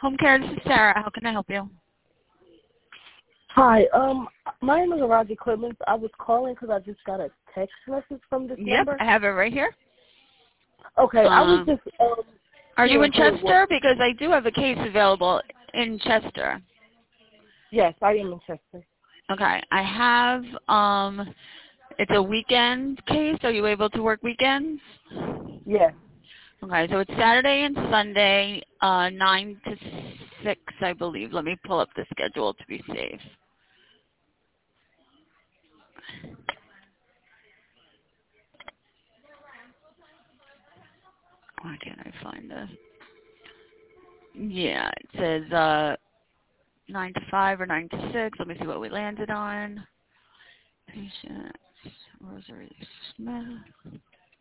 Home care, this is Sarah. How can I help you? Hi, my name is Araji Clemens. I was calling because I just got a text message from this Yep, number. I have it right here. Okay, I was just. Are you in Chester? Because I do have a case available in Chester. Yes, I am in Chester. Okay, I have, it's a weekend case. Are you able to work weekends? Yes. Okay, so it's Saturday and Sunday, 9 to 6, I believe. Let me pull up the schedule to be safe. Why can't I find this? Yeah, it says 9 to 5 or 9 to 6. Let me see what we landed on. Patient Rosary Smith.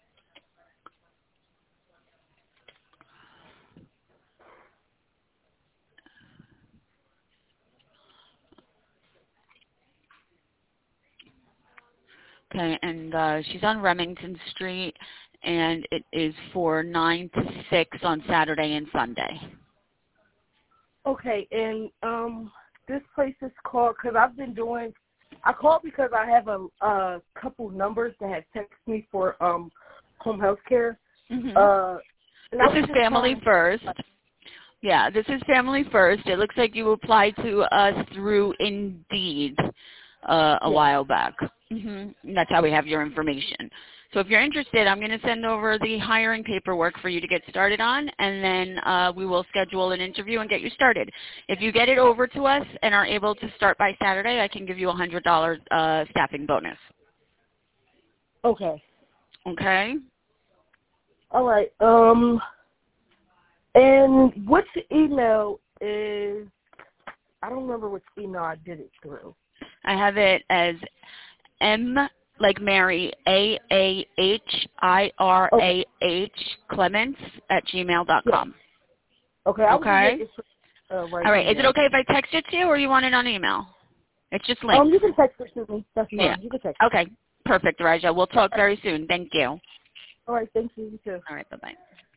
Okay, and she's on Remington Street, and it is for 9 to 6 on Saturday and Sunday. Okay, and this place is called because I've been doing. I called because I have a couple numbers that have texted me for home health care. This is Family First. Yeah, this is Family First. It looks like you applied to us through Indeed a while back. That's how we have your information. So if you're interested, I'm going to send over the hiring paperwork for you to get started on, and then we will schedule an interview and get you started. If you get it over to us and are able to start by Saturday, I can give you a $100 staffing bonus. Okay. Okay? All right. And which email is? I don't remember which email I did it through. I have it as M like Mary, AAHIRAH Clements @gmail.com. Okay. Okay. All right. Is it okay if I text it to you, or you want it on email? It's just linked. You can text it to me. That's fine. Yeah. You can text. Okay. Perfect, Raja. We'll talk very soon. Thank you. All right. Thank you. You too. All right. Bye-bye.